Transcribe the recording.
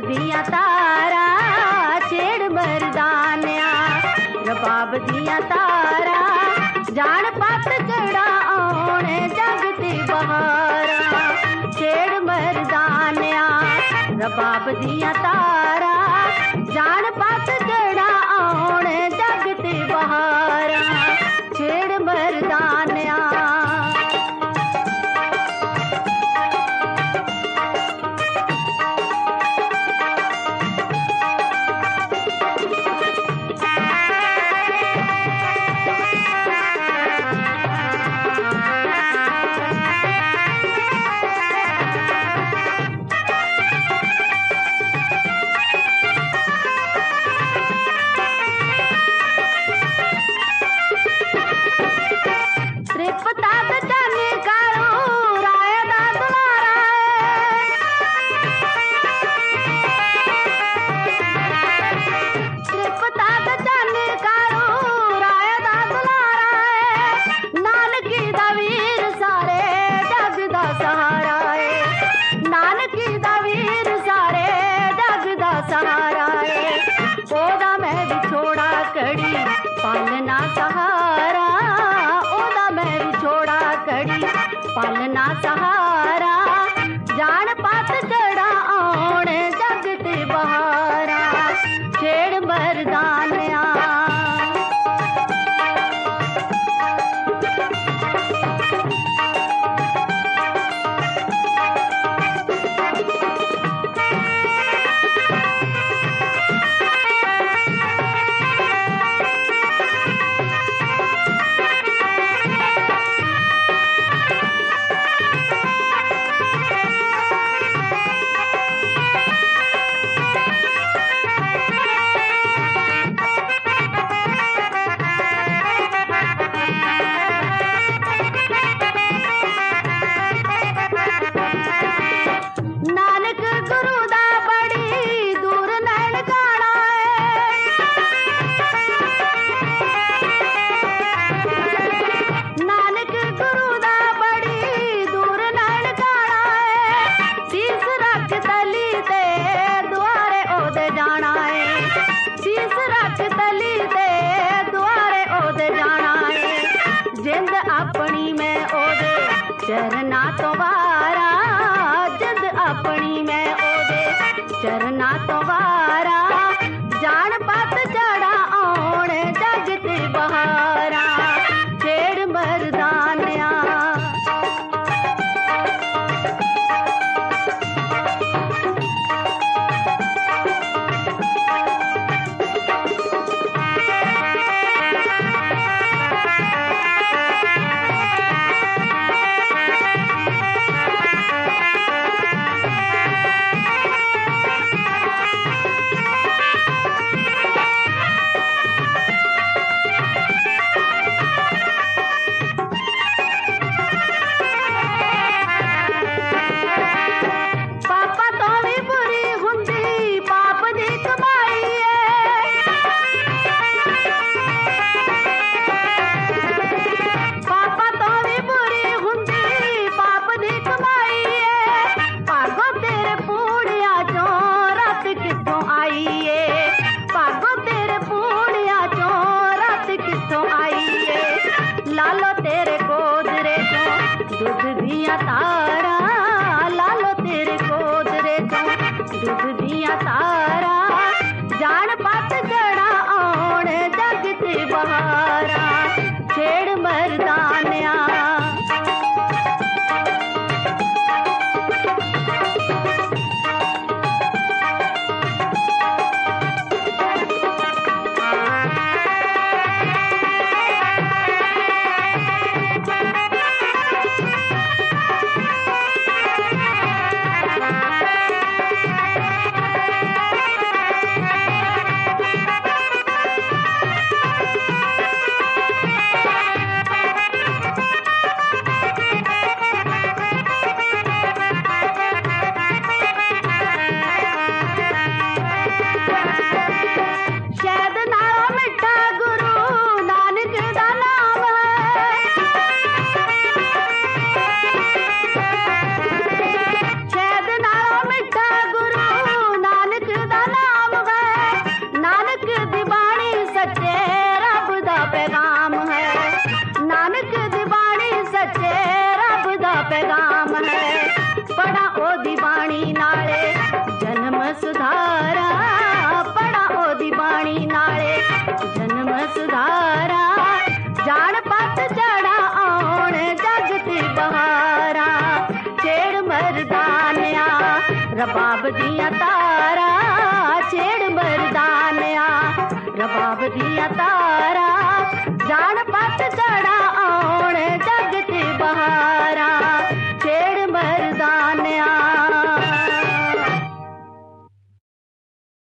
दिया तारा छेड़ मर्दानिया, रबाब दिया तारा जान पत चढ़ा आने जगती बहारा, छेड़ मर्दानिया रबाब दिया तारा जान पत चढ़ा आने जगती बहारा, छेड़ मर्दानिया। पालना सहारा ओदा मैं विछोड़ा कड़ी, पालना सहारा जान पात चढ़ा आने जगते बहारा, छेड़ मर्दानिया। अपनी में ओदे चरना तो वारा, जिंद अपनी में ओदे चरना तो वारा, जान पत चढ़ा आने जगते बहारा, छेड़ मर्दानिया। ਪੜਾ ਉਹਦੀ ਬਾਣੀ ਨਾਲੇ ਜਨਮ ਸੁਧਾਰਾ, ਪੜਾ ਉਹਦੀ ਬਾਣੀ ਨਾਲੇ ਜਨਮ ਸੁਧਾਰਾ। ਜਾਣ ਪੱਤ ਝੜਾ ਆਉਣ ਜੱਗ ਤੇ ਬਹਾਰਾ, ਛੇੜ ਮਰਦਾਨਿਆ ਰਬਾਬ ਦੀਆਂ ਤਾਰਾਂ, ਛੇੜ ਮਰਦਾਨਿਆ ਰਬਾਬ ਦੀਆਂ ਤਾਰਾਂ। ਜਾਣ ਪੱਤ ਝੜਾ